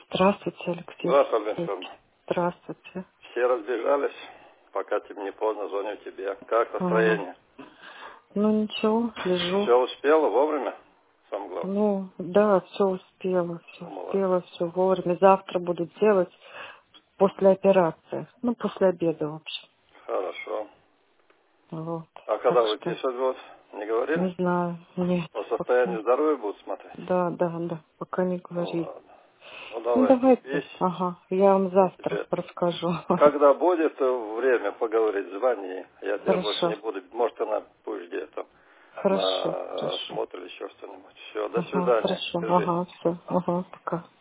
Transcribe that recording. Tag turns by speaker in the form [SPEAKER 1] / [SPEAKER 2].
[SPEAKER 1] Здравствуйте, Алексей
[SPEAKER 2] Здравствуй,
[SPEAKER 1] Алексеевич.
[SPEAKER 2] Александр.
[SPEAKER 1] Здравствуйте.
[SPEAKER 2] Все разбежались, пока тебе не поздно, звоню тебе. Как
[SPEAKER 1] Ага.
[SPEAKER 2] настроение?
[SPEAKER 1] Ну ничего, лежу.
[SPEAKER 2] Все успела вовремя? Самое главное.
[SPEAKER 1] Ну, да, все
[SPEAKER 2] Ну, молодец.
[SPEAKER 1] успела, все вовремя. Завтра буду делать после операции. Ну, после обеда, в общем.
[SPEAKER 2] Хорошо.
[SPEAKER 1] Вот.
[SPEAKER 2] А
[SPEAKER 1] Так
[SPEAKER 2] когда
[SPEAKER 1] что,
[SPEAKER 2] выписывать будут? Не говорили?
[SPEAKER 1] не знаю, нет,
[SPEAKER 2] По
[SPEAKER 1] пока.
[SPEAKER 2] состоянию здоровья будут смотреть?
[SPEAKER 1] Да, пока не
[SPEAKER 2] Ну
[SPEAKER 1] говорили.
[SPEAKER 2] ладно. Ну
[SPEAKER 1] Ну,
[SPEAKER 2] давай,
[SPEAKER 1] давайте,
[SPEAKER 2] есть.
[SPEAKER 1] ага, я вам
[SPEAKER 2] Я
[SPEAKER 1] завтра
[SPEAKER 2] тебе...
[SPEAKER 1] расскажу.
[SPEAKER 2] Когда будет время поговорить, звони. Я тебя больше
[SPEAKER 1] Хорошо,
[SPEAKER 2] не буду. Может, она будешь где-то
[SPEAKER 1] хорошо,
[SPEAKER 2] на
[SPEAKER 1] хорошо.
[SPEAKER 2] осмотр или еще что-нибудь. Все, до
[SPEAKER 1] Ага,
[SPEAKER 2] свидания.
[SPEAKER 1] хорошо,
[SPEAKER 2] Держись.
[SPEAKER 1] ага, все, ага, пока.